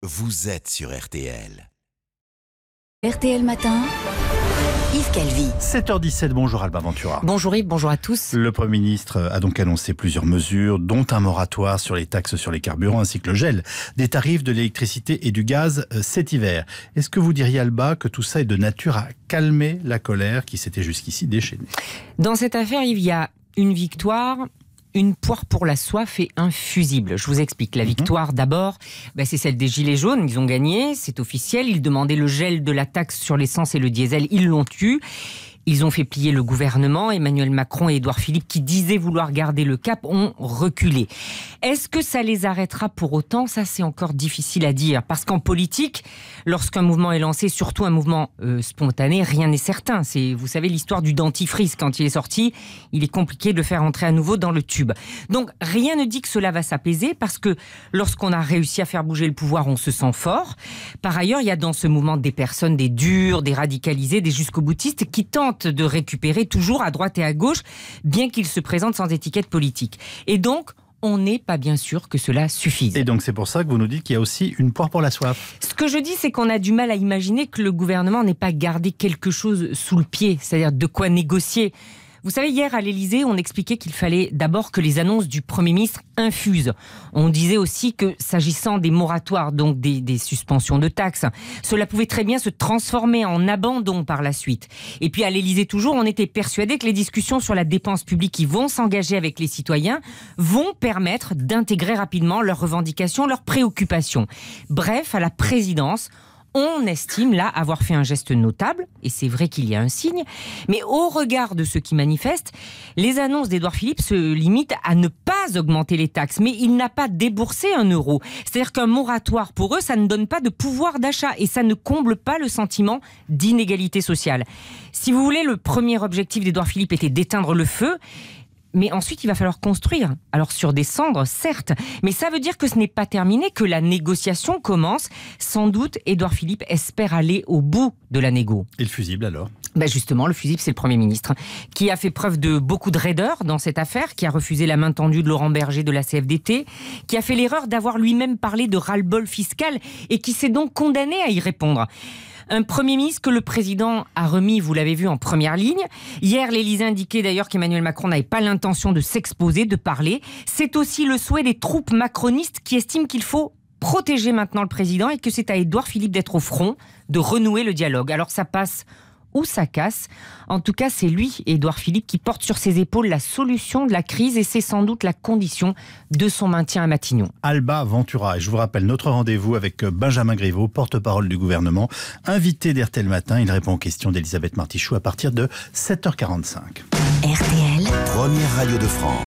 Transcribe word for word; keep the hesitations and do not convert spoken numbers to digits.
vous êtes sur R T L. R T L Matin, Yves Calvi. sept heures dix-sept, bonjour Alba Ventura. Bonjour Yves, bonjour à tous. Le Premier ministre a donc annoncé plusieurs mesures, dont un moratoire sur les taxes sur les carburants ainsi que le gel des tarifs de l'électricité et du gaz cet hiver. Est-ce que vous diriez, Alba, que tout ça est de nature à calmer la colère qui s'était jusqu'ici déchaînée? Dans cette affaire, Yves, il y a une victoire, une poire pour la soif et un fusible. Je vous explique. La victoire, d'abord, bah, c'est celle des Gilets jaunes. Ils ont gagné, c'est officiel. Ils demandaient le gel de la taxe sur l'essence et le diesel. Ils l'ont eu. Ils ont fait plier le gouvernement. Emmanuel Macron et Édouard Philippe, qui disaient vouloir garder le cap, ont reculé. Est-ce que ça les arrêtera pour autant? Ça, c'est encore difficile à dire. Parce qu'en politique, lorsqu'un mouvement est lancé, surtout un mouvement euh, spontané, rien n'est certain. C'est, vous savez, l'histoire du dentifrice. Quand il est sorti, il est compliqué de le faire entrer à nouveau dans le tube. Donc, rien ne dit que cela va s'apaiser, parce que lorsqu'on a réussi à faire bouger le pouvoir, on se sent fort. Par ailleurs, il y a dans ce mouvement des personnes, des durs, des radicalisés, des jusqu'au-boutistes, qui tentent de récupérer toujours à droite et à gauche, bien qu'ils se présentent sans étiquette politique. Et donc, on n'est pas bien sûr que cela suffise. Et donc c'est pour ça que vous nous dites qu'il y a aussi une poire pour la soif. Ce que je dis, c'est qu'on a du mal à imaginer que le gouvernement n'ait pas gardé quelque chose sous le pied, c'est-à-dire de quoi négocier. Vous savez, hier à l'Élysée, on expliquait qu'il fallait d'abord que les annonces du Premier ministre infusent. On disait aussi que, s'agissant des moratoires, donc des, des suspensions de taxes, cela pouvait très bien se transformer en abandon par la suite. Et puis à l'Élysée toujours, on était persuadé que les discussions sur la dépense publique qui vont s'engager avec les citoyens vont permettre d'intégrer rapidement leurs revendications, leurs préoccupations. Bref, à la présidence, on estime là avoir fait un geste notable, et c'est vrai qu'il y a un signe, mais au regard de ceux qui manifestent, les annonces d'Édouard Philippe se limitent à ne pas augmenter les taxes, mais il n'a pas déboursé un euro. C'est-à-dire qu'un moratoire, pour eux, ça ne donne pas de pouvoir d'achat, et ça ne comble pas le sentiment d'inégalité sociale. Si vous voulez, le premier objectif d'Édouard Philippe était d'éteindre le feu, mais ensuite, il va falloir construire. Alors, sur des cendres, certes, mais ça veut dire que ce n'est pas terminé, que la négociation commence. Sans doute, Édouard Philippe espère aller au bout de la négo. Et le fusible, alors? Ben justement, le fusible, c'est le Premier ministre, qui a fait preuve de beaucoup de raideur dans cette affaire, qui a refusé la main tendue de Laurent Berger de la C F D T, qui a fait l'erreur d'avoir lui-même parlé de ras-le-bol fiscal et qui s'est donc condamné à y répondre. Un Premier ministre que le président a remis, vous l'avez vu, en première ligne. Hier, l'Élysée indiquait d'ailleurs qu'Emmanuel Macron n'avait pas l'intention de s'exposer, de parler. C'est aussi le souhait des troupes macronistes qui estiment qu'il faut protéger maintenant le président et que c'est à Édouard Philippe d'être au front, de renouer le dialogue. Alors ça passe ou ça casse. En tout cas, c'est lui, Édouard Philippe, qui porte sur ses épaules la solution de la crise, et c'est sans doute la condition de son maintien à Matignon. Alba Ventura, et je vous rappelle notre rendez-vous avec Benjamin Griveaux, porte-parole du gouvernement, invité d'R T L Matin. Il répond aux questions d'Elisabeth Martichoux à partir de sept heures quarante-cinq. R T L, Première radio de France.